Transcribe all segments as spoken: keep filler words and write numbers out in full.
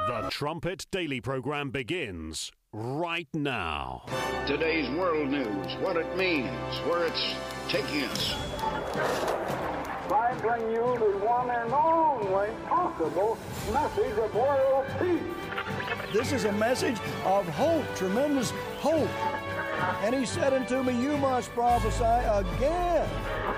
The Trumpet Daily program begins right now. Today's world news, what it means, where it's taking us. I bring you the one and only possible message of world peace. This is a message of hope, tremendous hope. And he said unto me, you must prophesy again.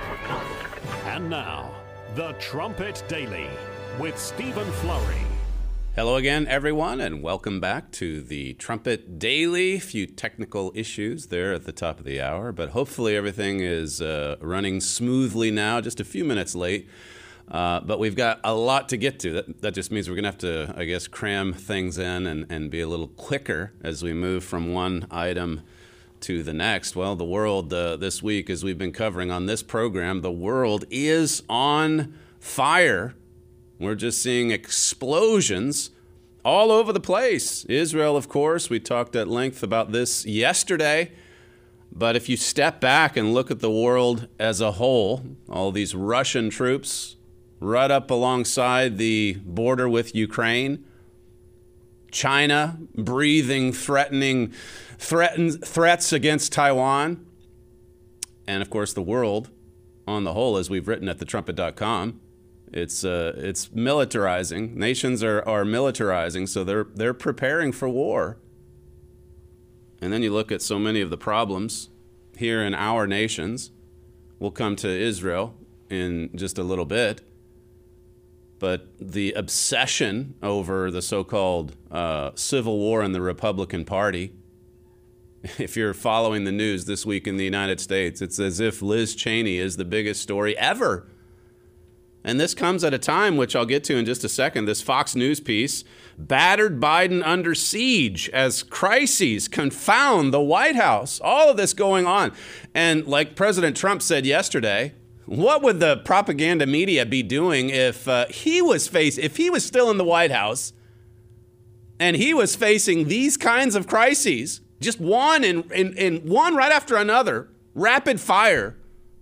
And now, The Trumpet Daily with Stephen Flurry. Hello again, everyone, and welcome back to the Trumpet Daily. A few technical issues there at the top of the hour, but hopefully everything is uh, running smoothly now, just a few minutes late. Uh, but we've got a lot to get to. That, that just means we're going to have to, I guess, cram things in and, and be a little quicker as we move from one item to the next. Well, the world uh, this week, as we've been covering on this program, the world is on fire. We're just seeing explosions all over the place. Israel, of course, we talked at length about this yesterday. But if you step back and look at the world as a whole, all these Russian troops right up alongside the border with Ukraine, China breathing threatening threatens, threats against Taiwan, and of course the world on the whole, as we've written at the trumpet dot com, It's uh, it's militarizing. Nations are, are militarizing, so they're they're preparing for war. And then you look at so many of the problems here in our nations. We'll come to Israel in just a little bit. But the obsession over the so-called uh, civil war in the Republican Party, if you're following the news this week in the United States, it's as if Liz Cheney is the biggest story ever. And this comes at a time, which I'll get to in just a second, this Fox News piece, battered Biden under siege as crises confound the White House. All of this going on. And like President Trump said yesterday, what would the propaganda media be doing if uh, he was face, if he was still in the White House and he was facing these kinds of crises, just one and, and, and one right after another, rapid fire?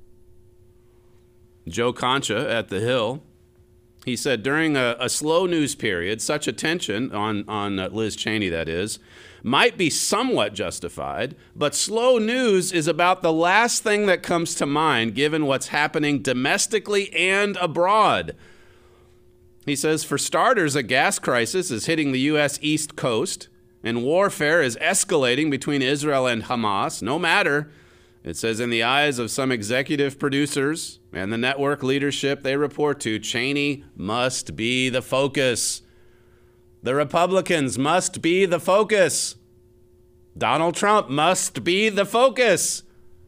Joe Concha at The Hill, he said, during a, a slow news period, such attention on, on uh, Liz Cheney, that is, might be somewhat justified, but slow news is about the last thing that comes to mind given what's happening domestically and abroad. He says, for starters, a gas crisis is hitting the U S East Coast, and warfare is escalating between Israel and Hamas. No matter, it says, in the eyes of some executive producers and the network leadership they report to, Cheney must be the focus. The Republicans must be the focus. Donald Trump must be the focus.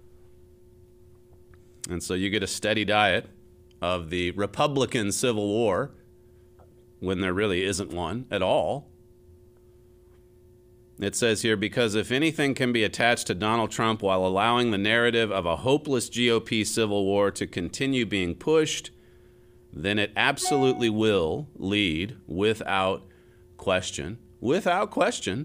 And so you get a steady diet of the Republican Civil War when there really isn't one at all. It says here, because if anything can be attached to Donald Trump while allowing the narrative of a hopeless G O P civil war to continue being pushed, then it absolutely will lead without question, without question,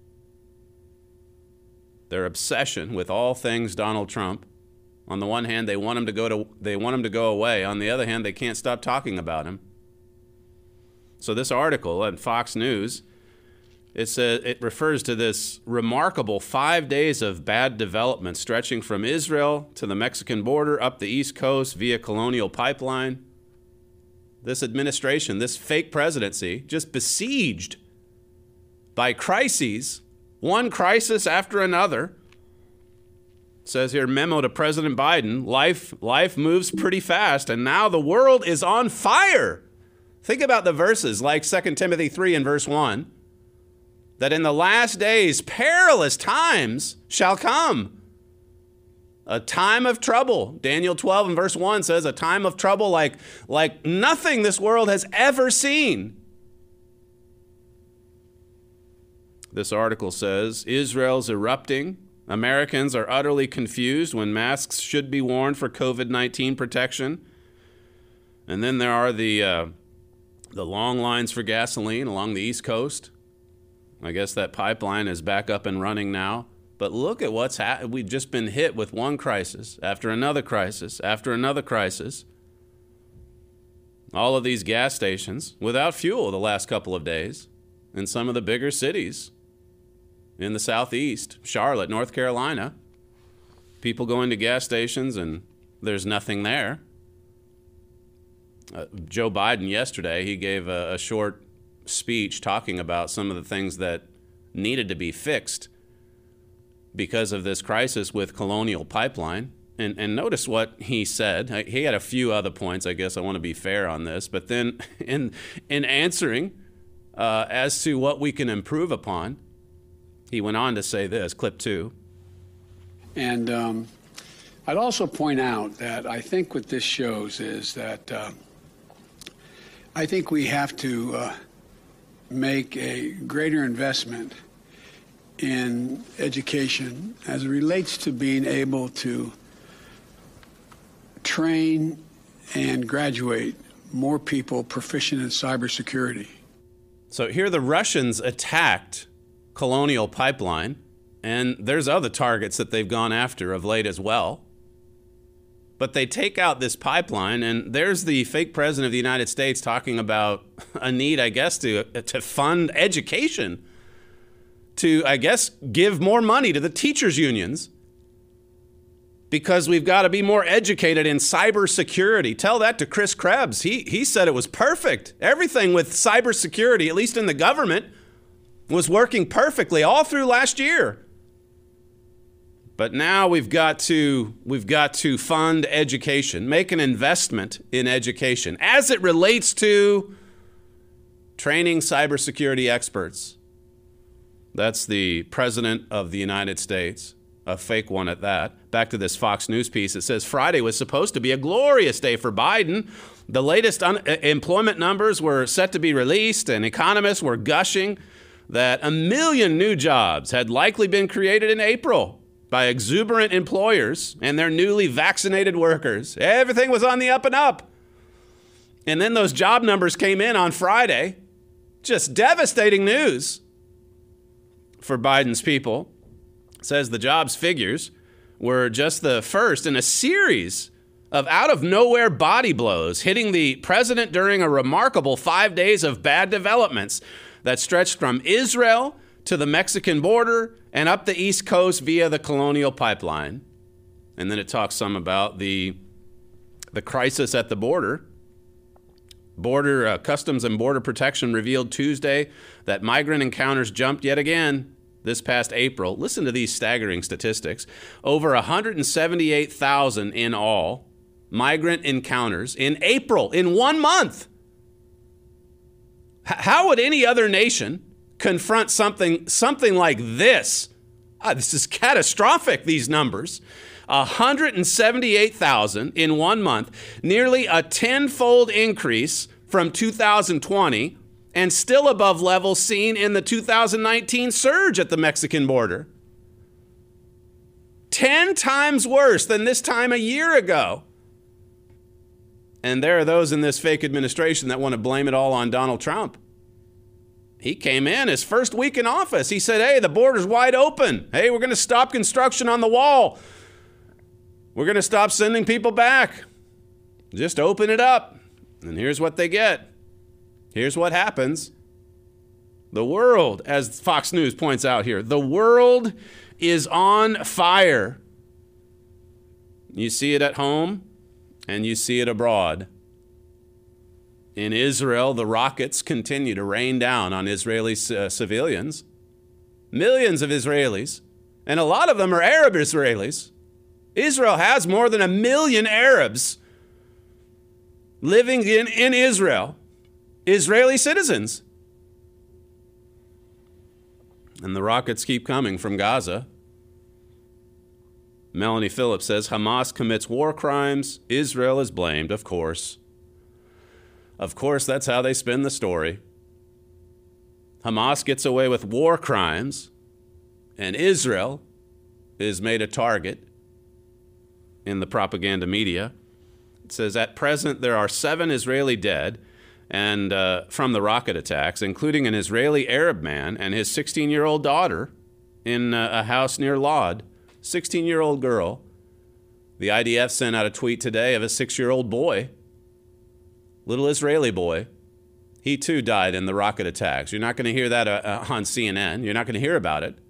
their obsession with all things Donald Trump. On the one hand, they want him to go to, they want him to go away. On the other hand, they can't stop talking about him. So this article on Fox News, It's a, it refers to this remarkable five days of bad development stretching from Israel to the Mexican border up the East Coast via Colonial Pipeline. This administration, this fake presidency, just besieged by crises, one crisis after another. It says here, memo to President Biden, life, life moves pretty fast, and now the world is on fire. Think about the verses like Second Timothy three and verse one. That in the last days, perilous times shall come. A time of trouble. Daniel twelve and verse one says a time of trouble like, like nothing this world has ever seen. This article says Israel's erupting. Americans are utterly confused when masks should be worn for covid nineteen protection. And then there are the, uh, the long lines for gasoline along the East Coast. I guess that pipeline is back up and running now. But look at what's happened. We've just been hit with one crisis after another crisis after another crisis. All of these gas stations without fuel the last couple of days. in some of the bigger cities in the southeast, Charlotte, North Carolina. People go into gas stations and there's nothing there. Uh, Joe Biden yesterday, he gave a, a short speech talking about some of the things that needed to be fixed because of this crisis with Colonial Pipeline. And, and notice what he said. He had a few other points. I guess I want to be fair on this. But then in, in answering uh, as to what we can improve upon, he went on to say this, clip two. And um, I'd also point out that I think what this shows is that uh, I think we have to uh, make a greater investment in education as it relates to being able to train and graduate more people proficient in cybersecurity. So here the Russians attacked Colonial Pipeline, and there's other targets that they've gone after of late as well. But they take out this pipeline, and there's the fake president of the United States talking about a need, I guess, to to fund education, to, I guess, give more money to the teachers' unions because we've got to be more educated in cybersecurity. Tell that to Chris Krebs. He, he said it was perfect. Everything with cybersecurity, at least in the government, was working perfectly all through last year. But now we've got to we've got to fund education, make an investment in education as it relates to training cybersecurity experts. That's the president of the United States, a fake one at that. Back to this Fox News piece. It says Friday was supposed to be a glorious day for Biden. The latest un- employment numbers were set to be released, and economists were gushing that a million new jobs had likely been created in April by exuberant employers and their newly vaccinated workers. Everything was on the up and up. And then those job numbers came in on Friday. Just devastating news for Biden's people. It says the jobs figures were just the first in a series of out-of-nowhere body blows hitting the president during a remarkable five days of bad developments that stretched from Israel to the Mexican border and up the East Coast via the Colonial Pipeline. And then it talks some about the, the crisis at the border. Border uh, Customs and Border Protection revealed Tuesday that migrant encounters jumped yet again this past April. Listen to these staggering statistics. Over one hundred seventy-eight thousand in all migrant encounters in April, in one month. H- how would any other nation confront something something like this? Ah, this is catastrophic, these numbers. one hundred seventy-eight thousand in one month, nearly a tenfold increase from two thousand twenty, and still above levels seen in the two thousand nineteen surge at the Mexican border. Ten times worse than this time a year ago. And there are those in this fake administration that want to blame it all on Donald Trump. He came in his first week in office. He said, hey, the border's wide open. Hey, we're going to stop construction on the wall. We're going to stop sending people back. Just open it up. And here's what they get. Here's what happens. The world, as Fox News points out here, the world is on fire. You see it at home and you see it abroad. In Israel, the rockets continue to rain down on Israeli uh, civilians. Millions of Israelis, and a lot of them are Arab Israelis. Israel has more than a million Arabs living in, in Israel, Israeli citizens. And the rockets keep coming from Gaza. Melanie Phillips says Hamas commits war crimes. Israel is blamed, of course. Of course, that's how they spin the story. Hamas gets away with war crimes, and Israel is made a target in the propaganda media. It says, at present, there are seven Israeli dead and uh, from the rocket attacks, including an Israeli Arab man and his sixteen-year-old daughter in uh, a house near Lod. sixteen-year-old girl. The I D F sent out a tweet today of a six-year-old boy, little Israeli boy. He too died in the rocket attacks. You're not going to hear that uh, on C N N. You're not going to hear about it.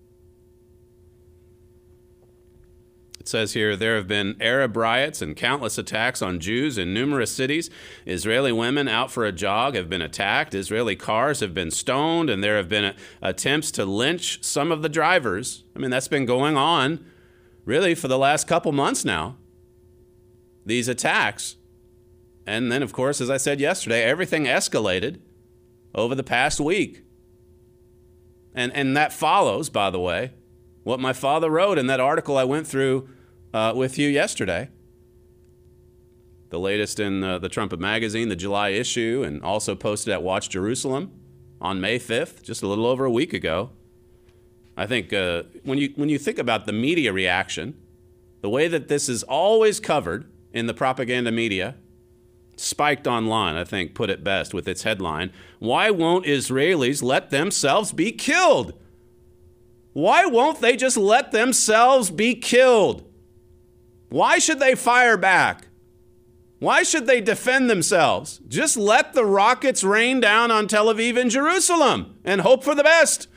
It says here, there have been Arab riots and countless attacks on Jews in numerous cities. Israeli women out for a jog have been attacked. Israeli cars have been stoned, and there have been uh, attempts to lynch some of the drivers. I mean, that's been going on really for the last couple months now, these attacks. And then, of course, as I said yesterday, everything escalated over the past week. And, and that follows, by the way, what my father wrote in that article I went through uh, with you yesterday. The latest in uh, the Trumpet Magazine, the July issue, and also posted at Watch Jerusalem on May fifth, just a little over a week ago. I think uh, when you when you think about the media reaction, the way that this is always covered in the propaganda media, Spiked Online, I think, put it best with its headline, "Why won't Israelis let themselves be killed?" Why won't they just let themselves be killed? Why should they fire back? Why should they defend themselves? Just let the rockets rain down on Tel Aviv and Jerusalem and hope for the best.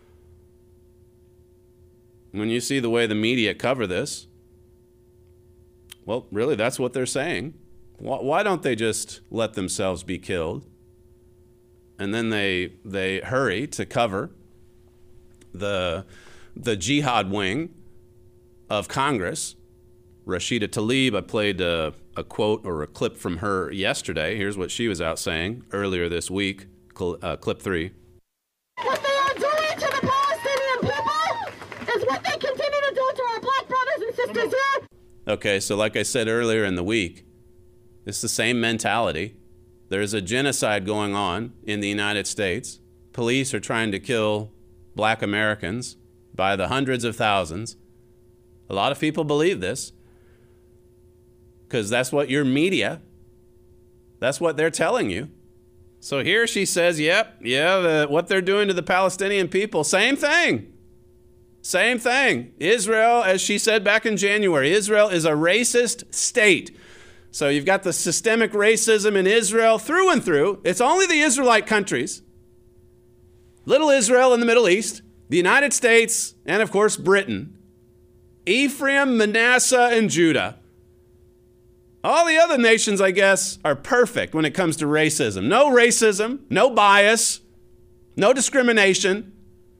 When you see the way the media cover this, well, really, that's what they're saying. Why don't they just let themselves be killed? And then they they hurry to cover the the jihad wing of Congress. Rashida Tlaib, I played a, a quote or a clip from her yesterday. Here's what she was out saying earlier this week, cl- uh, clip three. What they are doing to the Palestinian people is what they continue to do to our black brothers and sisters here. Okay, so like I said earlier in the week, it's the same mentality. There's a genocide going on in the United States. Police are trying to kill black Americans by the hundreds of thousands. A lot of people believe this because that's what your media, that's what they're telling you. So here she says, yep, yeah, the, what they're doing to the Palestinian people, same thing. Same thing. Israel, as she said back in January, Israel is a racist state. So you've got the systemic racism in Israel through and through. It's only the Israelite countries, little Israel in the Middle East, the United States, and of course Britain, Ephraim, Manasseh, and Judah. All the other nations, I guess, are perfect when it comes to racism. No racism, no bias, no discrimination.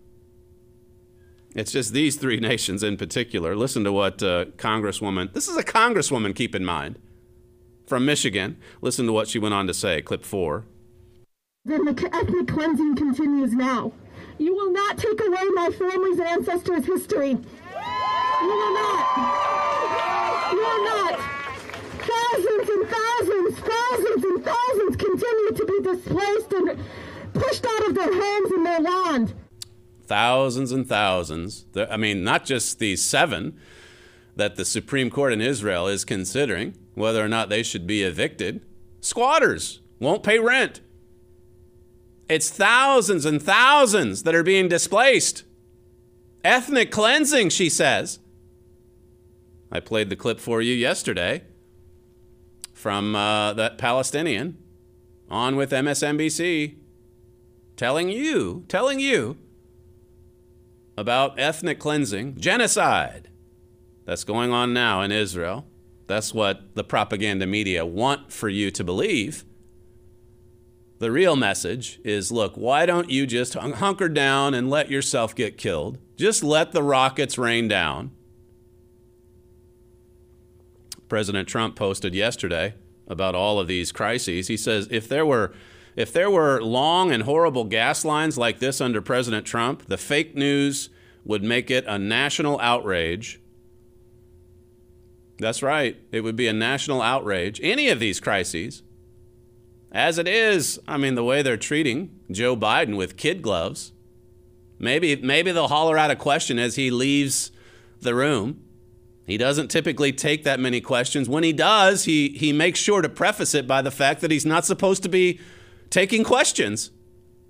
It's just these three nations in particular. Listen to what uh, Congresswoman, this is a Congresswoman, keep in mind, from Michigan. Listen to what she went on to say, clip four. Then the ethnic cleansing continues now. You will not take away my family's ancestors' history. You will not. You will not. Thousands and thousands, thousands and thousands continue to be displaced and pushed out of their homes and their land. Thousands and thousands. I mean, not just these seven that the Supreme Court in Israel is considering whether or not they should be evicted. Squatters won't pay rent. It's thousands and thousands that are being displaced. Ethnic cleansing, she says. I played the clip for you yesterday from uh, that Palestinian on with M S N B C telling you, telling you about ethnic cleansing, genocide that's going on now in Israel. That's what the propaganda media want for you to believe. The real message is, look, why don't you just hunker down and let yourself get killed? Just let the rockets rain down. President Trump posted yesterday about all of these crises. He says if there were if there were long and horrible gas lines like this under President Trump, the fake news would make it a national outrage. That's right. It would be a national outrage. Any of these crises. As it is, I mean, the way they're treating Joe Biden with kid gloves, maybe maybe they'll holler out a question as he leaves the room. He doesn't typically take that many questions. When he does, he he makes sure to preface it by the fact that he's not supposed to be taking questions.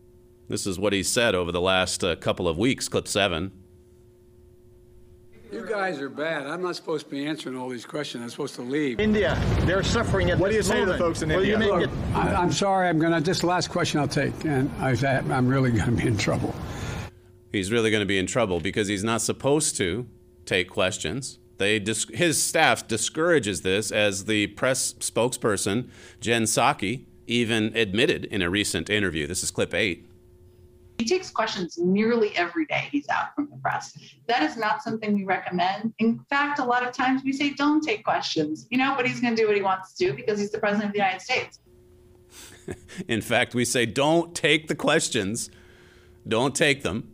This is what he said over the last uh, couple of weeks, clip seven. You guys are bad. I'm not supposed to be answering all these questions. I'm supposed to leave. India, they're suffering at What do you this say to moment. the folks in Will India? you make Look, it? I, I'm sorry. I'm going to, this is the last question I'll take, and I, I'm really going to be in trouble. He's really going to be in trouble because he's not supposed to take questions. They dis- his staff discourages this, as the press spokesperson, Jen Psaki, even admitted in a recent interview. This is clip eight. He takes questions nearly every day he's out from the press. That is not something we recommend. In fact, a lot of times we say, don't take questions, you know, but he's going to do what he wants to do because he's the president of the United States. In fact, we say, don't take the questions. Don't take them.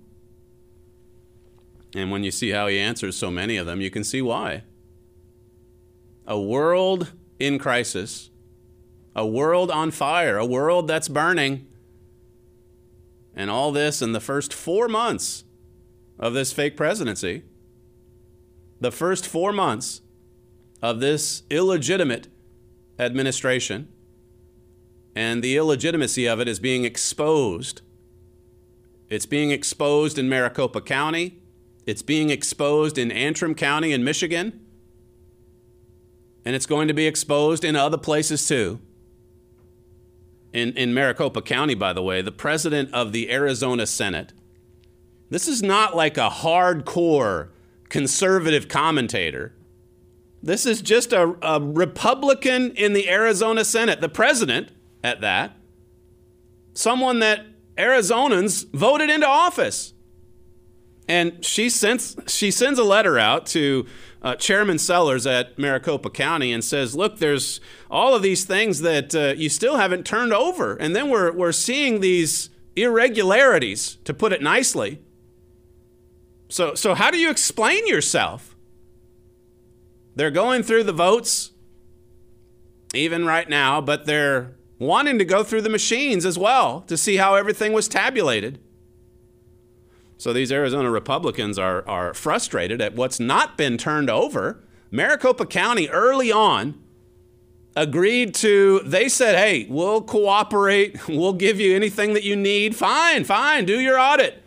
And when you see how he answers so many of them, you can see why. A world in crisis, a world on fire, a world that's burning. And all this in the first four months of this fake presidency, the first four months of this illegitimate administration, and the illegitimacy of it is being exposed. It's being exposed in Maricopa County. It's being exposed in Antrim County in Michigan. And it's going to be exposed in other places too. In, in Maricopa County, by the way, the president of the Arizona Senate, this is not like a hardcore conservative commentator. This is just a, a Republican in the Arizona Senate, the president at that, someone that Arizonans voted into office. And she sends, she sends a letter out to uh, Chairman Sellers at Maricopa County and says, look, there's all of these things that uh, you still haven't turned over. And then we're, we're seeing these irregularities, to put it nicely. So, so how do you explain yourself? They're going through the votes, even right now, but they're wanting to go through the machines as well to see how everything was tabulated. So these Arizona Republicans are, are frustrated at what's not been turned over. Maricopa County early on agreed to, they said, hey, we'll cooperate. We'll give you anything that you need. Fine, fine, do your audit.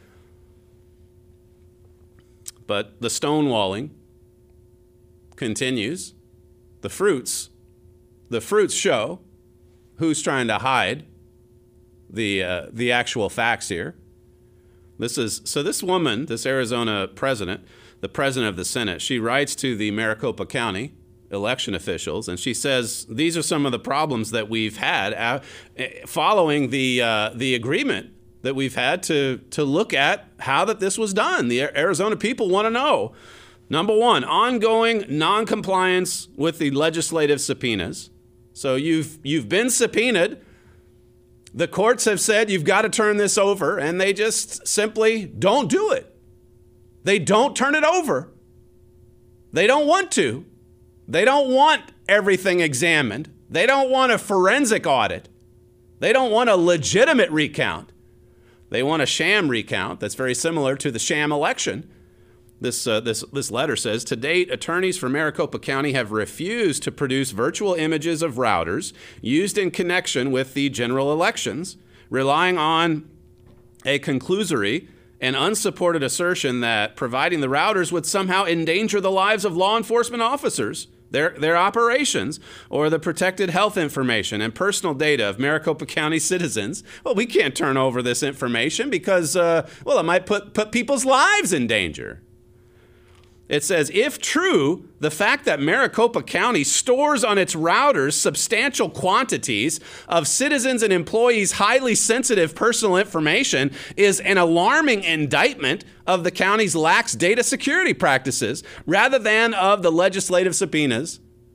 But the stonewalling continues. The fruits, the fruits show who's trying to hide the uh, the actual facts here. This is so this woman, this Arizona president, the president of the Senate, she writes to the Maricopa County election officials, and she says these are some of the problems that we've had uh, following the uh, the agreement that we've had to to look at how that this was done. The Arizona people want to know. Number one, ongoing noncompliance with the legislative subpoenas. So you've you've been subpoenaed. The courts have said you've got to turn this over, and they just simply don't do it. They don't turn it over. They don't want to. They don't want everything examined. They don't want a forensic audit. They don't want a legitimate recount. They want a sham recount that's very similar to the sham election. This, uh, this, this letter says, to date, attorneys for Maricopa County have refused to produce virtual images of routers used in connection with the general elections, relying on a conclusory and unsupported assertion that providing the routers would somehow endanger the lives of law enforcement officers, their, their operations, or the protected health information and personal data of Maricopa County citizens. Well, we can't turn over this information because, uh, well, it might put, put people's lives in danger. It says, if true, the fact that Maricopa County stores on its routers substantial quantities of citizens and employees' highly sensitive personal information is an alarming indictment of the county's lax data security practices rather than of the legislative subpoenas.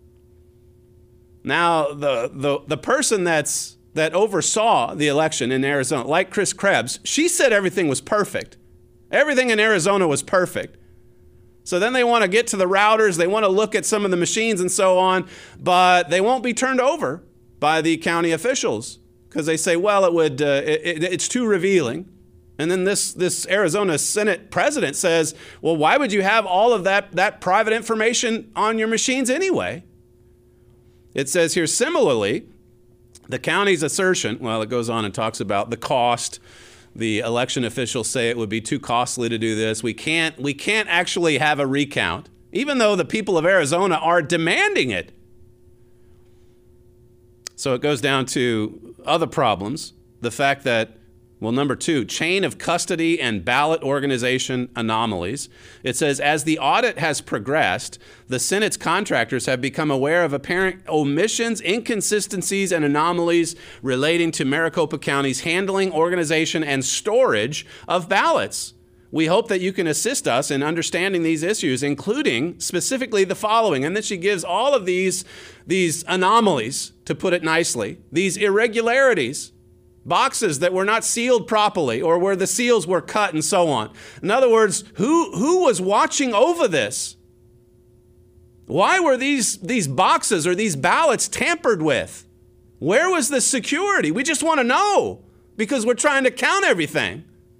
Now, the, the, the person that's, that oversaw the election in Arizona, like Chris Krebs, she said everything was perfect. Everything in Arizona was perfect. So then they want to get to the routers, they want to look at some of the machines and so on, but they won't be turned over by the county officials because they say, well, it would, uh, it, it, it's too revealing. And then this, this Arizona Senate president says, well, why would you have all of that, that private information on your machines anyway? It says here, similarly, the county's assertion, well, it goes on and talks about the cost. The election officials say it would be too costly to do this. We can't, we can't actually have a recount even though the people of Arizona are demanding it. So it goes down to other problems. The fact that, well, number two, chain of custody and ballot organization anomalies. It says, as the audit has progressed, the Senate's contractors have become aware of apparent omissions, inconsistencies, and anomalies relating to Maricopa County's handling, organization, and storage of ballots. We hope that you can assist us in understanding these issues, including specifically the following. And then she gives all of these, these anomalies, to put it nicely, these irregularities, boxes that were not sealed properly or where the seals were cut and so on. In other words, who, who was watching over this? Why were these, these boxes or these ballots tampered with? Where was the security? We just want to know because we're trying to count everything.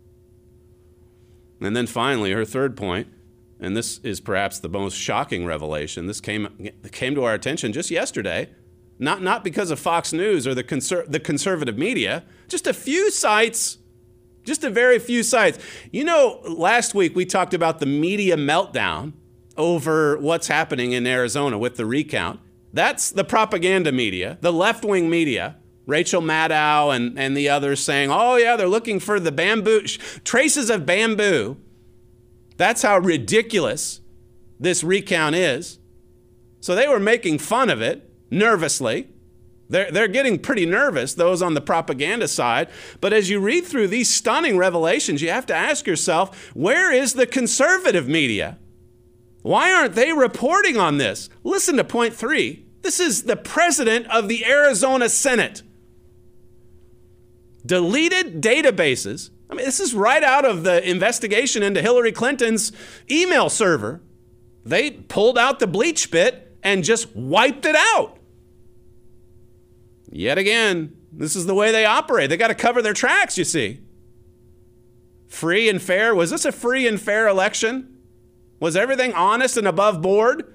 And then finally, her third point, and this is perhaps the most shocking revelation. This came, came to our attention just yesterday. Not, not because of Fox News or the, conser- the conservative media, just a few sites, just a very few sites. You know, last week we talked about the media meltdown over what's happening in Arizona with the recount. That's the propaganda media, the left-wing media, Rachel Maddow and, and the others saying, oh yeah, they're looking for the bamboo, traces of bamboo. That's how ridiculous this recount is. So they were making fun of it. Nervously. They're, they're getting pretty nervous, those on the propaganda side. But as you read through these stunning revelations, you have to ask yourself, where is the conservative media? Why aren't they reporting on this? Listen to point three. This is the president of the Arizona Senate. Deleted databases. I mean, this is right out of the investigation into Hillary Clinton's email server. They pulled out the bleach bit and just wiped it out. Yet again, this is the way they operate. They got to cover their tracks, you see. Free and fair. Was this a free and fair election? Was everything honest and above board?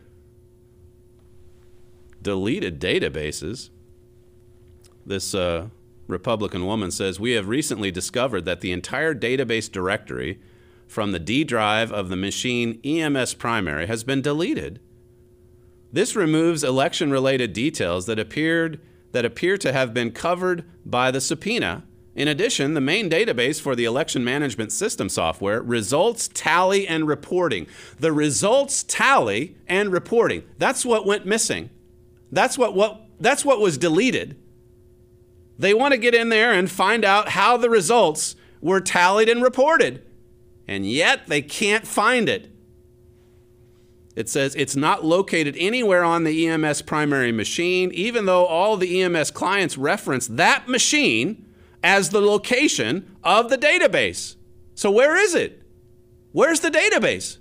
Deleted databases. This uh, Republican woman says, we have recently discovered that the entire database directory from the D drive of the machine E M S primary has been deleted. This removes election-related details that appeared that appear to have been covered by the subpoena. In addition, the main database for the election management system software, results tally and reporting. The results tally and reporting. That's what went missing. That's what, what, that's what was deleted. They want to get in there and find out how the results were tallied and reported. And yet they can't find it. It says it's not located anywhere on the E M S primary machine, even though all the E M S clients reference that machine as the location of the database. So where is it? Where's the database?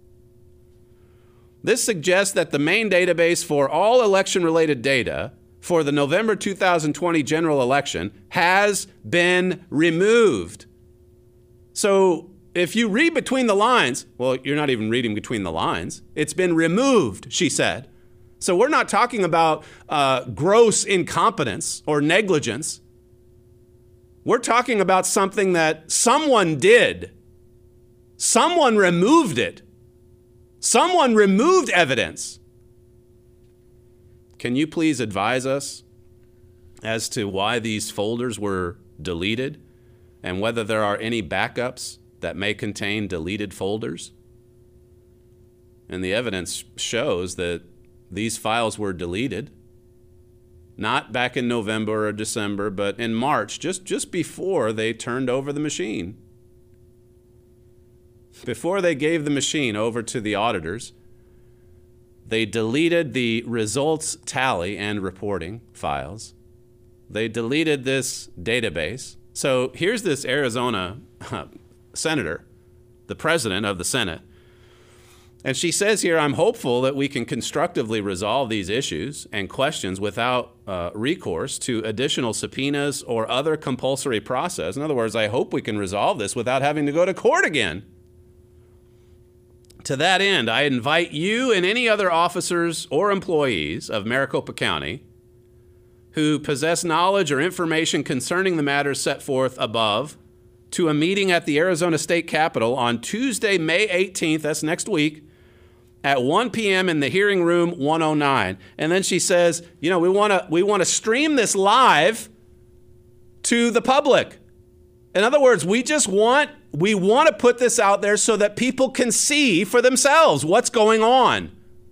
This suggests that the main database for all election-related data for the November two thousand twenty general election has been removed. So if you read between the lines, well, you're not even reading between the lines. It's been removed, she said. So we're not talking about uh, gross incompetence or negligence. We're talking about something that someone did. Someone removed it. Someone removed evidence. Can you please advise us as to why these folders were deleted and whether there are any backups that may contain deleted folders? And the evidence shows that these files were deleted, not back in November or December, but in March, just, just before they turned over the machine. Before they gave the machine over to the auditors, they deleted the results tally and reporting files. They deleted this database. So here's this Arizona senator, the president of the Senate, and she says here, I'm hopeful that we can constructively resolve these issues and questions without uh, recourse to additional subpoenas or other compulsory process. In other words, I hope we can resolve this without having to go to court again. To that end, I invite you and any other officers or employees of Maricopa County who possess knowledge or information concerning the matters set forth above to a meeting at the Arizona State Capitol on Tuesday, May eighteenth, that's next week, at one p.m. in the hearing room one oh nine. And then she says, you know, we want to we want to stream this live to the public. In other words, we just want we want to put this out there so that people can see for themselves what's going on.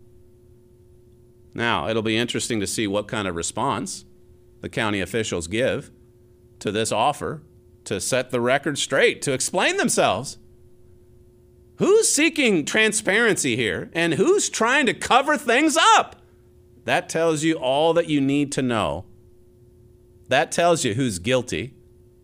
Now, it'll be interesting to see what kind of response the county officials give to this offer to set the record straight, to explain themselves. Who's seeking transparency here, and who's trying to cover things up? That tells you all that you need to know. That tells you who's guilty.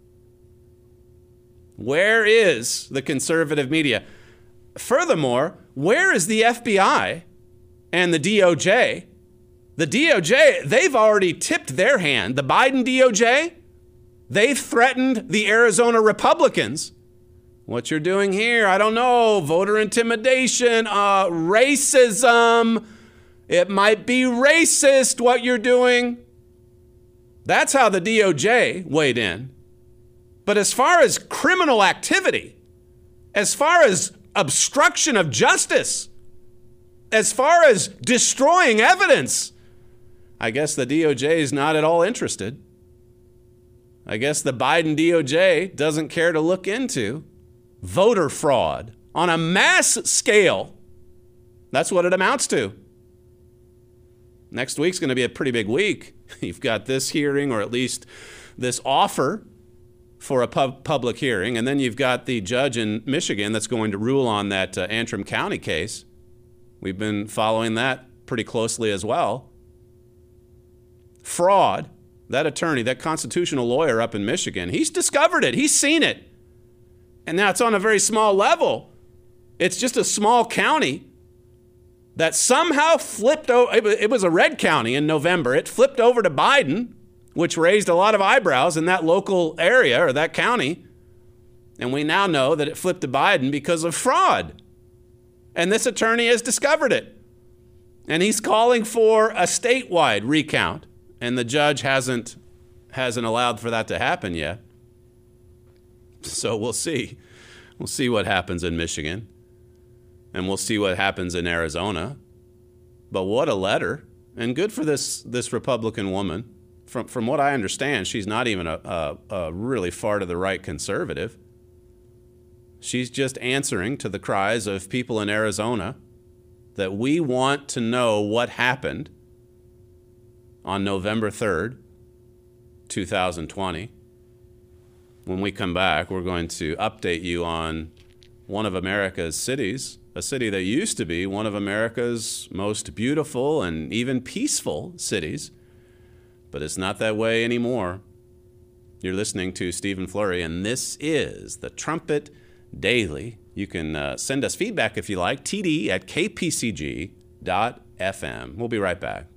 Where is the conservative media? Furthermore, where is the F B I and the D O J? The D O J, they've already tipped their hand. The Biden D O J, they've threatened the Arizona Republicans. What you're doing here, I don't know, voter intimidation, uh, racism. It might be racist what you're doing. That's how the D O J weighed in. But as far as criminal activity, as far as obstruction of justice, as far as destroying evidence, I guess the D O J is not at all interested. I guess the Biden D O J doesn't care to look into voter fraud on a mass scale. That's what it amounts to. Next week's going to be a pretty big week. You've got this hearing, or at least this offer for a pub- public hearing, and then you've got the judge in Michigan that's going to rule on that uh, Antrim County case. We've been following that pretty closely as well. Fraud, that attorney, that constitutional lawyer up in Michigan, he's discovered it. He's seen it. And now it's on a very small level. It's just a small county that somehow flipped over. It was a red county in November. It flipped over to Biden, which raised a lot of eyebrows in that local area or that county. And we now know that it flipped to Biden because of fraud. And this attorney has discovered it. And he's calling for a statewide recount. And the judge hasn't hasn't allowed for that to happen yet. So we'll see. We'll see what happens in Michigan. And we'll see what happens in Arizona. But what a letter. And good for this, this Republican woman. From, from what I understand, she's not even a, a, a really far to the right conservative. She's just answering to the cries of people in Arizona that we want to know what happened on November third, two thousand twenty. When we come back, we're going to update you on one of America's cities, a city that used to be one of America's most beautiful and even peaceful cities, but it's not that way anymore. You're listening to Stephen Flurry, and this is the Trumpet Daily. You can uh, send us feedback if you like, T D at k p c g dot f m. We'll be right back.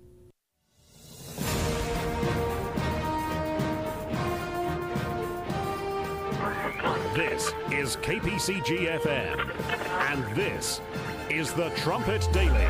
This is K P C G F M, and this is the Trumpet Daily.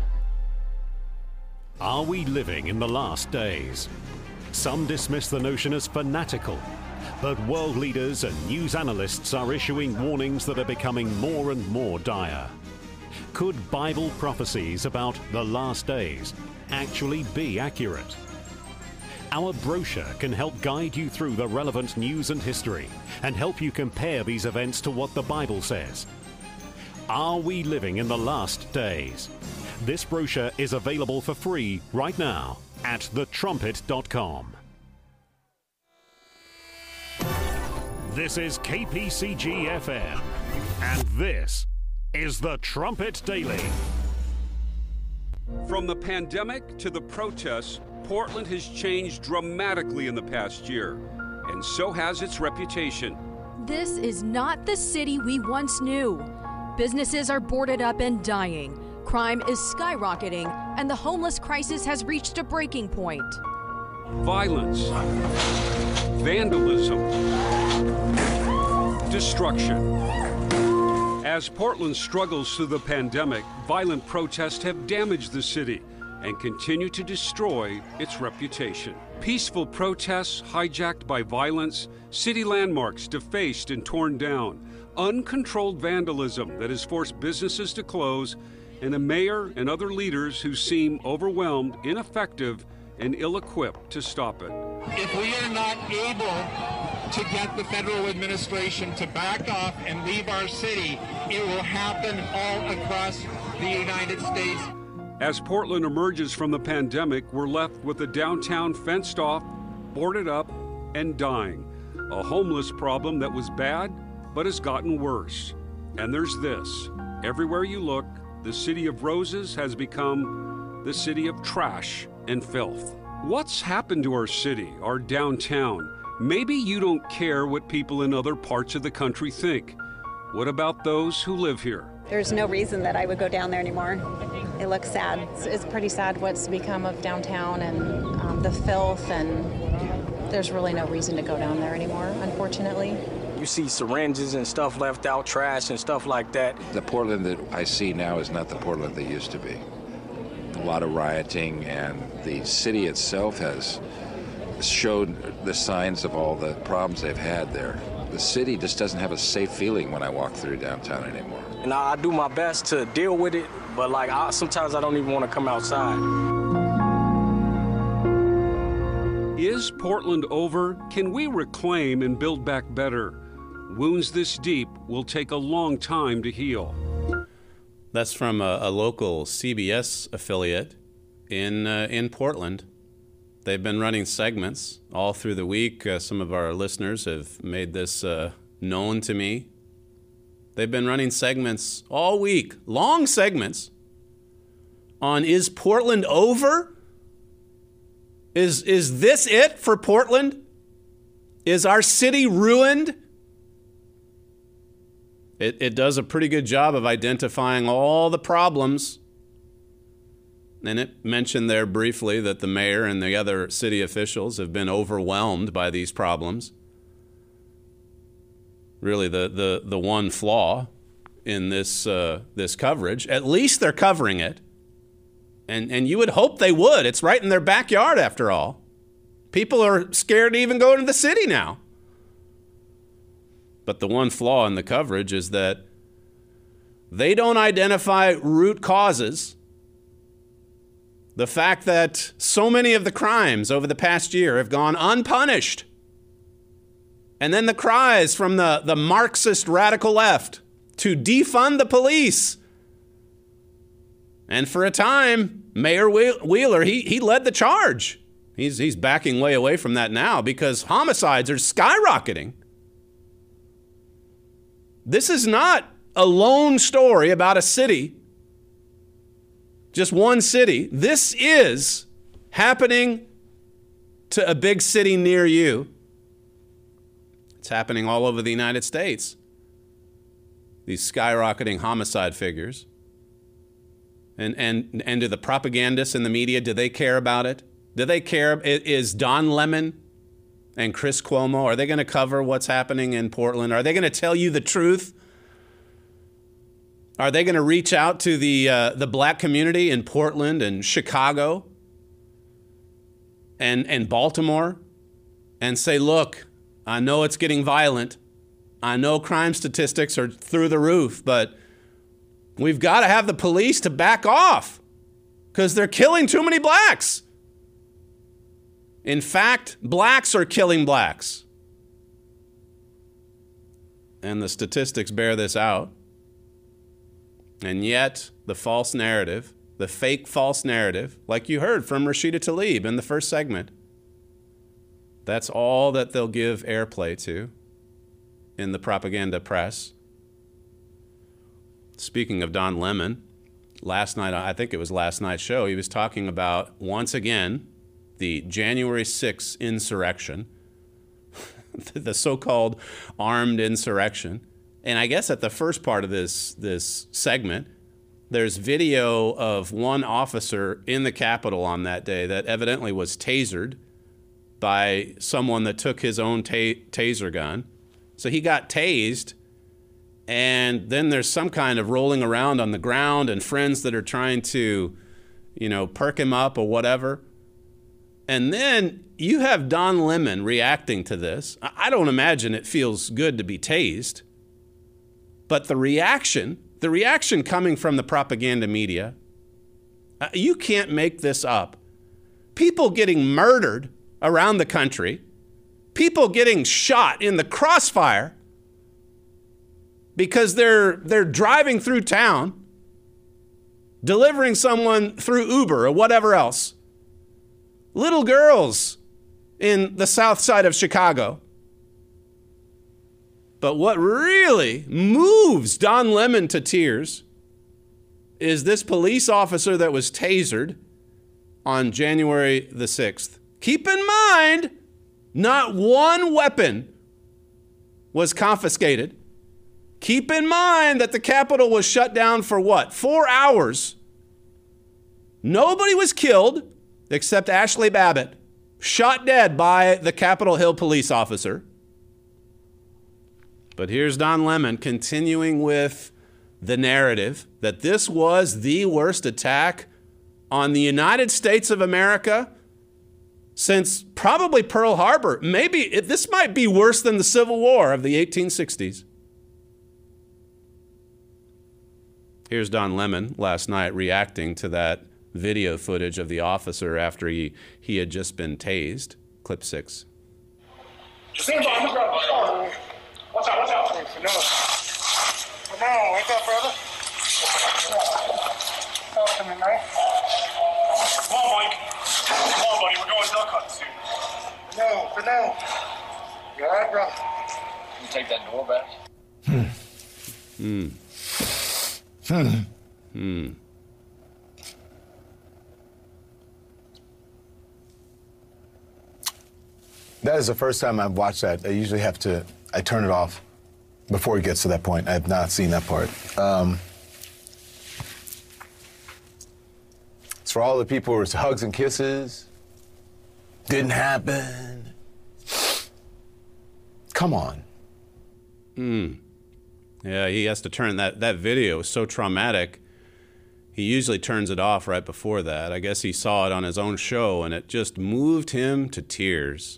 Are we living in the last days? Some dismiss the notion as fanatical, but world leaders and news analysts are issuing warnings that are becoming more and more dire. Could Bible prophecies about the last days actually be accurate? Our brochure can help guide you through the relevant news and history and help you compare these events to what the Bible says. Are we living in the last days? This brochure is available for free right now at the trumpet dot com. This is K P C G F M, and this is the Trumpet Daily. From the pandemic to the protests, Portland has changed dramatically in the past year, and so has its reputation. This is not the city we once knew. Businesses are boarded up and dying. Crime is skyrocketing, and the homeless crisis has reached a breaking point. Violence, vandalism, destruction. As Portland struggles through the pandemic, violent protests have damaged the city and continue to destroy its reputation. Peaceful protests hijacked by violence, city landmarks defaced and torn down, uncontrolled vandalism that has forced businesses to close, and a mayor and other leaders who seem overwhelmed, ineffective, and ill-equipped to stop it. If we are not able to get the federal administration to back off and leave our city, it will happen all across the United States. As Portland emerges from the pandemic, we're left with the downtown fenced off, boarded up, and dying. A homeless problem that was bad, but has gotten worse. And there's this. Everywhere you look, the city of roses has become the city of trash and filth. What's happened to our city, our downtown? Maybe you don't care what people in other parts of the country think. What about those who live here? There's no reason that I would go down there anymore. It looks sad. It's, it's pretty sad what's become of downtown and um, the filth, and there's really no reason to go down there anymore, unfortunately. You see syringes and stuff left out, trash and stuff like that. The Portland that I see now is not the Portland that used to be. A lot of rioting, and the city itself has showed the signs of all the problems they've had there. The city just doesn't have a safe feeling when I walk through downtown anymore. And I, I do my best to deal with it, but like I, sometimes I don't even want to come outside. Is Portland over? Can we reclaim and build back better? Wounds this deep will take a long time to heal. That's from a, a local C B S affiliate in uh, in Portland. They've been running segments all through the week. Uh, some of our listeners have made this uh, known to me. They've been running segments all week, long segments, on is Portland over? Is, is this it for Portland? Is our city ruined? It, it does a pretty good job of identifying all the problems. And it mentioned there briefly that the mayor and the other city officials have been overwhelmed by these problems. Really, the the the one flaw in this uh, this coverage, at least they're covering it. And and you would hope they would. It's right in their backyard, after all. People are scared to even go into the city now. But the one flaw in the coverage is that they don't identify root causes. The fact that so many of the crimes over the past year have gone unpunished. And then the cries from the, the Marxist radical left to defund the police. And for a time, Mayor Wheeler, he, he led the charge. He's, he's backing way away from that now because homicides are skyrocketing. This is not a lone story about a city, just one city. This is happening to a big city near you. It's happening all over the United States. These skyrocketing homicide figures. And, and, and do the propagandists in the media, do they care about it? Do they care? Is Don Lemon and Chris Cuomo, are they going to cover what's happening in Portland? Are they going to tell you the truth? Are they going to reach out to the uh, the black community in Portland and Chicago and, and Baltimore and say, look, I know it's getting violent. I know crime statistics are through the roof, but we've got to have the police to back off because they're killing too many blacks. In fact, blacks are killing blacks. And the statistics bear this out. And yet, the false narrative, the fake false narrative, like you heard from Rashida Tlaib in the first segment, that's all that they'll give airplay to in the propaganda press. Speaking of Don Lemon, last night, I think it was last night's show, he was talking about, once again, the January sixth insurrection, the so-called armed insurrection. And I guess at the first part of this, this segment, there's video of one officer in the Capitol on that day that evidently was tasered by someone that took his own ta- taser gun. So he got tased, and then there's some kind of rolling around on the ground and friends that are trying to, you know, perk him up or whatever. And then you have Don Lemon reacting to this. I don't imagine it feels good to be tased. But the reaction, the reaction coming from the propaganda media, uh, you can't make this up. People getting murdered around the country, people getting shot in the crossfire because they're they're driving through town, delivering someone through Uber or whatever else. Little girls in the south side of Chicago. But what really moves Don Lemon to tears is this police officer that was tasered on January the sixth. Keep in mind, not one weapon was confiscated. Keep in mind that the Capitol was shut down for what? Four hours. Nobody was killed except Ashley Babbitt, shot dead by the Capitol Hill police officer. But here's Don Lemon continuing with the narrative that this was the worst attack on the United States of America since probably Pearl Harbor. Maybe it, this might be worse than the Civil War of the eighteen sixties. Here's Don Lemon last night reacting to that video footage of the officer after he, he had just been tased. Clip six. Stand by, look out. Watch out, watch out. No. For now, wake up, brother. Talk to me, man. Come on, Mike. Come on, buddy. We're going duck hunting soon. No, for now. You all right, brother? Can you take that door back? Hmm. Hmm. Hmm. That is the first time I've watched that. I usually have to, I turn it off before it gets to that point. I have not seen that part. Um, it's for all the people where it's hugs and kisses. Didn't happen. Come on. Hmm. Yeah, he has to turn that, that video is so traumatic. He usually turns it off right before that. I guess he saw it on his own show and it just moved him to tears.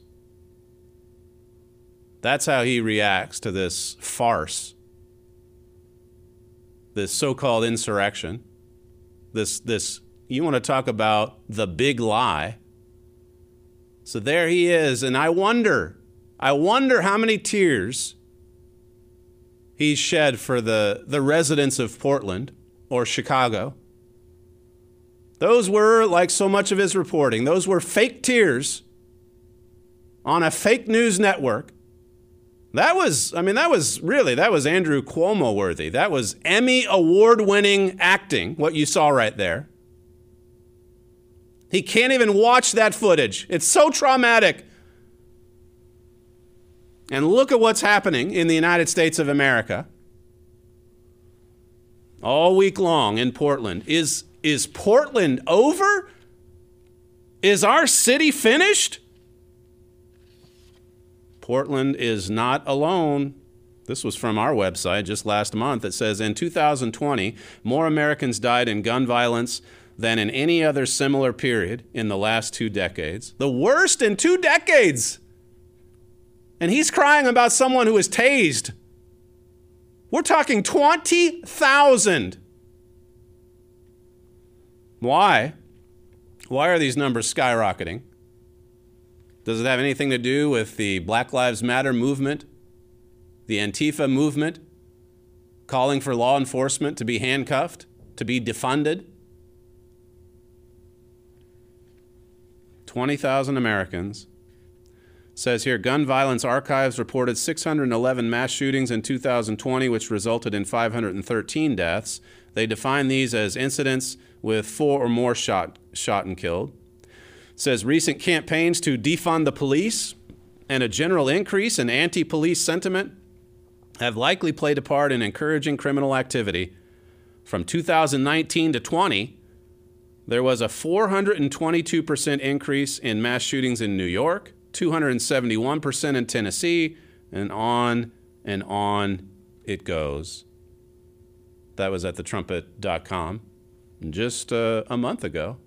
That's how he reacts to this farce, this so-called insurrection, this, this, you want to talk about the big lie. So there he is, and I wonder, I wonder how many tears he's shed for the, the residents of Portland or Chicago. Those were, like so much of his reporting, those were fake tears on a fake news network. That was, I mean, that was really, that was Andrew Cuomo worthy. That was Emmy award-winning acting, what you saw right there. He can't even watch that footage. It's so traumatic. And look at what's happening in the United States of America. All week long in Portland. Is, is Portland over? Is our city finished? Portland is not alone. This was from our website just last month. It says, in two thousand twenty, more Americans died in gun violence than in any other similar period in the last two decades. The worst in two decades. And he's crying about someone who was tased. We're talking twenty thousand. Why? Why are these numbers skyrocketing? Does it have anything to do with the Black Lives Matter movement, the Antifa movement, calling for law enforcement to be handcuffed, to be defunded? twenty thousand Americans. Says here, Gun Violence Archives reported six hundred eleven mass shootings in two thousand twenty, which resulted in five hundred thirteen deaths. They define these as incidents with four or more shot, shot and killed. Says recent campaigns to defund the police and a general increase in anti-police sentiment have likely played a part in encouraging criminal activity. From two thousand nineteen to twenty, there was a four hundred twenty-two percent increase in mass shootings in New York, two hundred seventy-one percent in Tennessee, and on and on it goes. That was at the trumpet dot com just uh, a month ago.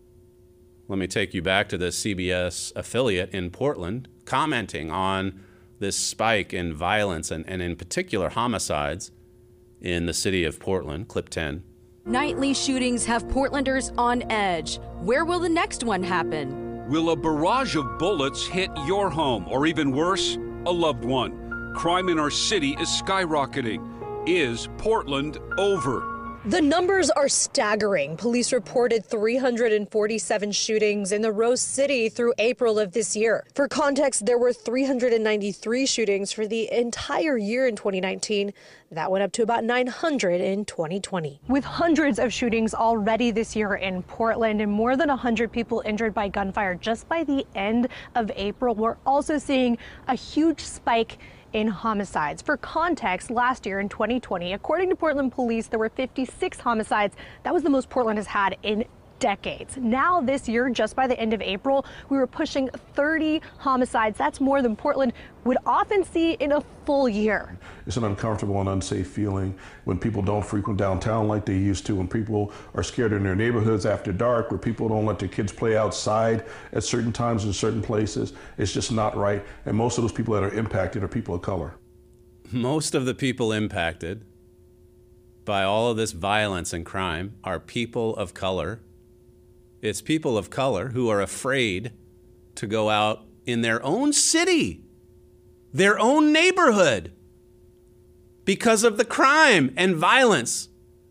Let me take you back to the C B S affiliate in Portland, commenting on this spike in violence and, and in particular homicides in the city of Portland. Clip ten. Nightly shootings have Portlanders on edge. Where will the next one happen? Will a barrage of bullets hit your home, or even worse, a loved one? Crime in our city is skyrocketing. Is Portland over? The numbers are staggering. Police reported three hundred forty-seven shootings in the Rose City through April of this year. For context, there were three hundred ninety-three shootings for the entire year in twenty nineteen. That went up to about nine hundred in twenty twenty. With hundreds of shootings already this year in Portland and more than one hundred people injured by gunfire just by the end of April, we're also seeing a huge spike in homicides. For context, last year in twenty twenty, according to Portland police, there were fifty-six homicides. That was the most Portland has had in decades. Now this year, just by the end of April, we were pushing thirty homicides. That's more than Portland would often see in a full year. It's an uncomfortable and unsafe feeling when people don't frequent downtown like they used to, when people are scared in their neighborhoods after dark, where people don't let their kids play outside at certain times in certain places. It's just not right. And most of those people that are impacted are people of color. Most of the people impacted by all of this violence and crime are people of color. It's people of color who are afraid to go out in their own city, their own neighborhood, because of the crime and violence.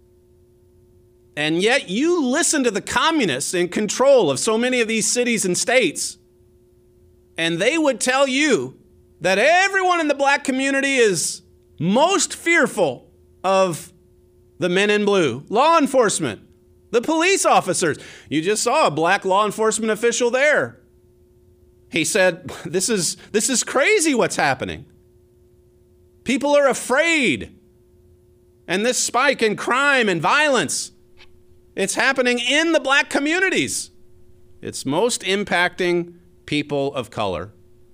And yet you listen to the communists in control of so many of these cities and states, and they would tell you that everyone in the black community is most fearful of the men in blue, law enforcement, the police officers. You just saw a black law enforcement official there. He said, this is, this is crazy what's happening. People are afraid. And this spike in crime and violence, it's happening in the black communities. It's most impacting people of color.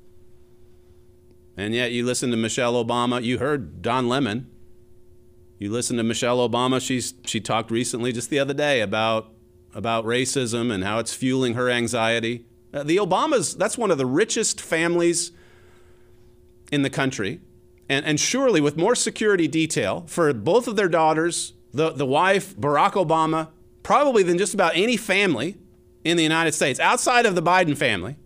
And yet you listen to Michelle Obama. You heard Don Lemon. You listen to Michelle Obama. She's she talked recently, just the other day, about about racism and how it's fueling her anxiety. Uh, the Obamas, that's one of the richest families in the country, and and surely with more security detail for both of their daughters, the the wife Barack Obama, probably than just about any family in the United States outside of the Biden family.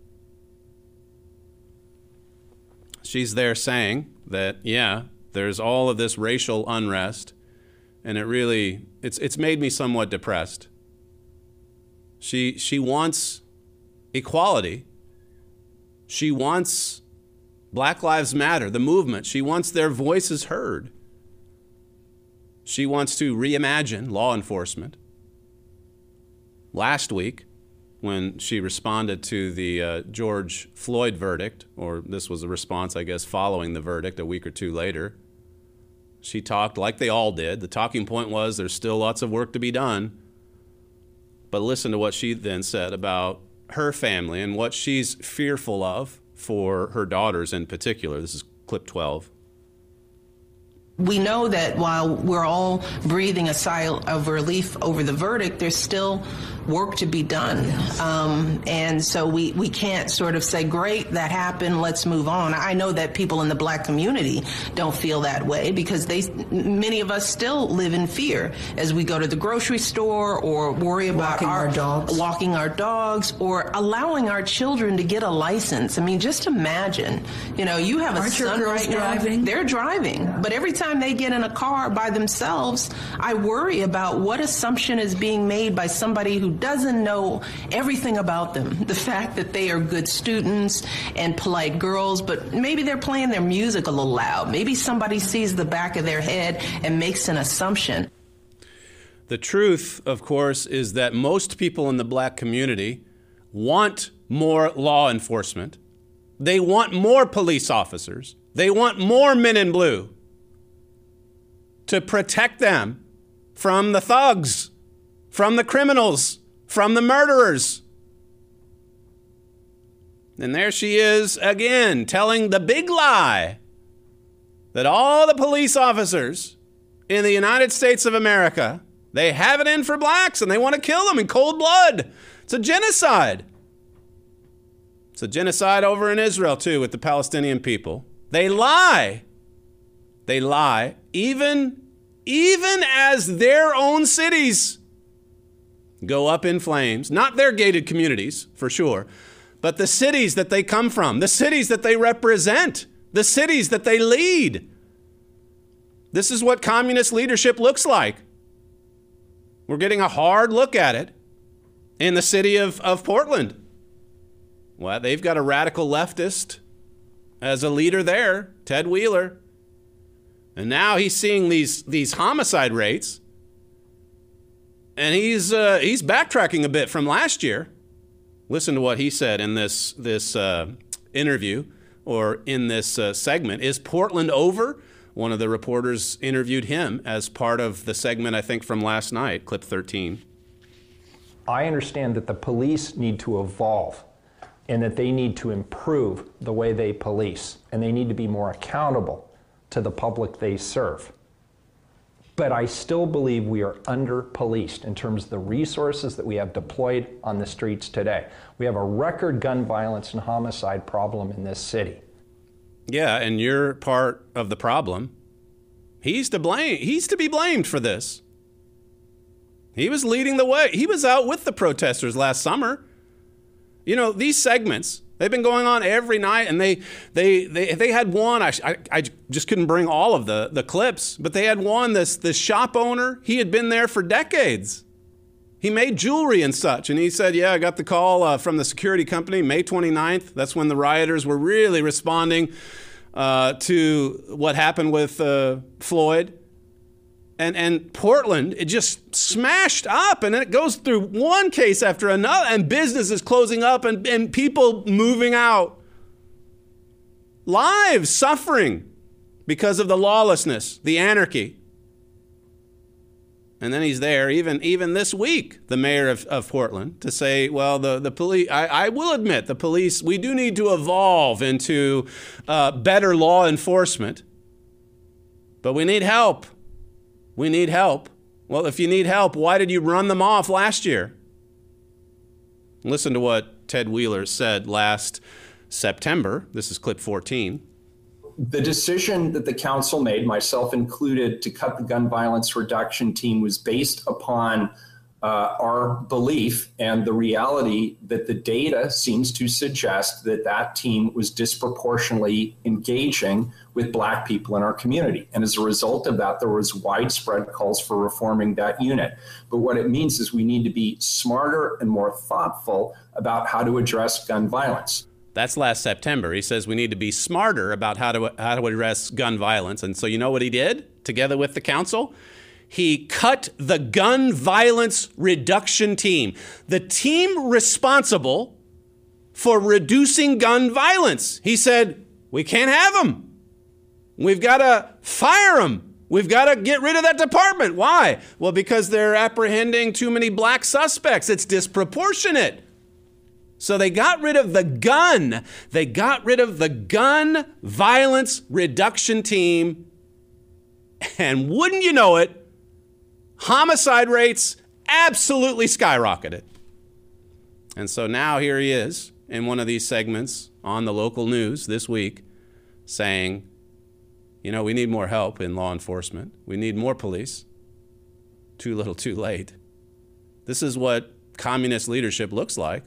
She's there saying that, yeah, there's all of this racial unrest, and it really, it's it's made me somewhat depressed. She she wants equality. She wants Black Lives Matter, the movement. She wants their voices heard. She wants to reimagine law enforcement. Last week, when she responded to the uh, George Floyd verdict, or this was a response, I guess, following the verdict a week or two later, she talked like they all did. The talking point was there's still lots of work to be done. But listen to what she then said about her family and what she's fearful of for her daughters in particular. This is clip twelve. We know that while we're all breathing a sigh of relief over the verdict, there's still work to be done. Um, and so we, we can't sort of say, great, that happened, let's move on. I know that people in the black community don't feel that way because they, many of us still live in fear as we go to the grocery store or worry about walking our, our dogs. walking our dogs or allowing our children to get a license. I mean, just imagine, you know, you have a Aren't son your girls right now. driving? They're driving, yeah. But every time they get in a car by themselves, I worry about what assumption is being made by somebody who doesn't know everything about them. The fact that they are good students and polite girls, but maybe they're playing their music a little loud. Maybe somebody sees the back of their head and makes an assumption. The truth, of course, is that most people in the black community want more law enforcement. They want more police officers. They want more men in blue to protect them from the thugs, from the criminals, from the murderers. And there she is again, telling the big lie that all the police officers in the United States of America, they have it in for blacks and they want to kill them in cold blood. It's a genocide. It's a genocide over in Israel, too, with the Palestinian people. They lie. They lie, even, even as their own cities go up in flames. Not their gated communities, for sure, but the cities that they come from, the cities that they represent, the cities that they lead. This is what communist leadership looks like. We're getting a hard look at it in the city of, of Portland. Well, they've got a radical leftist as a leader there, Ted Wheeler. And now he's seeing these, these homicide rates. And he's uh, he's backtracking a bit from last year. Listen to what he said in this, this uh, interview, or in this uh, segment. Is Portland over? One of the reporters interviewed him as part of the segment, I think, from last night, clip thirteen. I understand that the police need to evolve and that they need to improve the way they police, and they need to be more accountable to the public they serve. But I still believe we are under-policed in terms of the resources that we have deployed on the streets today. We have a record gun violence and homicide problem in this city. Yeah, and you're part of the problem. He's to blame. He's to be blamed for this. He was leading the way. He was out with the protesters last summer. You know, these segments, they've been going on every night, and they they they they had one. I I, I just couldn't bring all of the, the clips, but they had one. This this shop owner, he had been there for decades. He made jewelry and such, and he said, "Yeah, I got the call uh, from the security company May twenty-ninth. That's when the rioters were really responding uh, to what happened with uh, Floyd." And and Portland, it just smashed up, and then it goes through one case after another, and businesses closing up, and, and people moving out. Lives suffering because of the lawlessness, the anarchy. And then he's there, even even this week, the mayor of, of Portland, to say, well, the, the police, I, I will admit, the police, we do need to evolve into uh, better law enforcement, but we need help. We need help. Well, if you need help, why did you run them off last year? Listen to what Ted Wheeler said last September. This is clip fourteen. The decision that the council made, myself included, to cut the gun violence reduction team was based upon uh, our belief and the reality that the data seems to suggest that that team was disproportionately engaging with Black people in our community. And as a result of that, there was widespread calls for reforming that unit. But what it means is we need to be smarter and more thoughtful about how to address gun violence. That's last September. He says we need to be smarter about how to how to address gun violence. And so you know what he did together with the council? He cut the gun violence reduction team, the team responsible for reducing gun violence. He said, we can't have them. We've got to fire them. We've got to get rid of that department. Why? Well, because they're apprehending too many black suspects. It's disproportionate. So they got rid of the gun. They got rid of the gun violence reduction team. And wouldn't you know it, homicide rates absolutely skyrocketed. And so now here he is in one of these segments on the local news this week saying, you know, we need more help in law enforcement. We need more police. Too little, too late. This is what communist leadership looks like.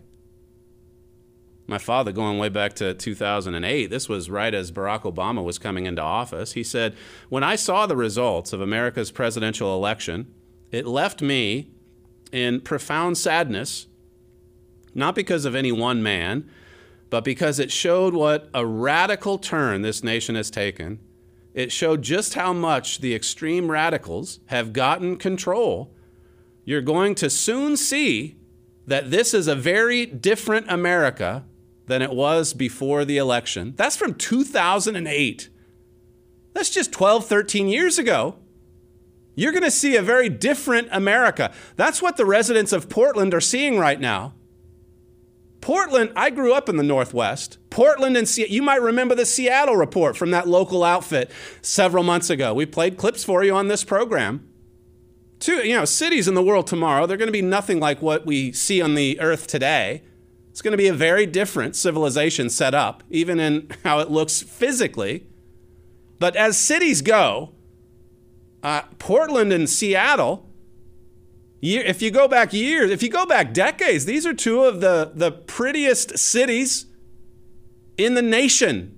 My father, going way back to two thousand eight, this was right as Barack Obama was coming into office. He said, when I saw the results of America's presidential election, it left me in profound sadness, not because of any one man, but because it showed what a radical turn this nation has taken. It showed just how much the extreme radicals have gotten control. You're going to soon see that this is a very different America than it was before the election. That's from two thousand eight. That's just twelve, thirteen years ago. You're going to see a very different America. That's what the residents of Portland are seeing right now. Portland, I grew up in the Northwest. Portland and Seattle, you might remember the Seattle report from that local outfit several months ago. We played clips for you on this program. Two, you know, cities in the world tomorrow, they're going to be nothing like what we see on the earth today. It's going to be a very different civilization set up, even in how it looks physically. But as cities go, uh, Portland and Seattle, year, if you go back years, if you go back decades, these are two of the, the prettiest cities in the nation.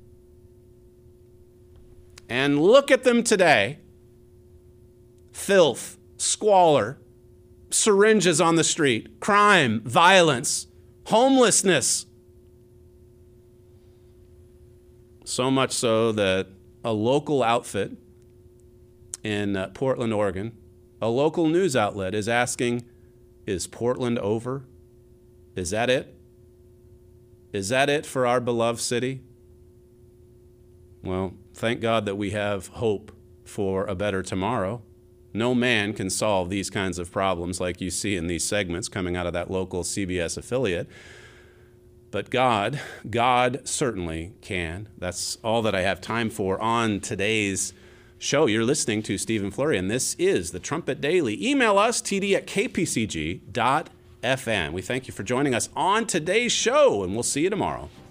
And look at them today. Filth, squalor, syringes on the street, crime, violence, homelessness. So much so that a local outfit in uh, Portland, Oregon, a local news outlet is asking, is Portland over? Is that it? Is that it for our beloved city? Well, thank God that we have hope for a better tomorrow. No man can solve these kinds of problems like you see in these segments coming out of that local C B S affiliate. But God, God certainly can. That's all that I have time for on today's show. You're listening to Stephen Flurry, and this is the Trumpet Daily. Email us, t d at k p c g dot f m. We thank you for joining us on today's show, and we'll see you tomorrow.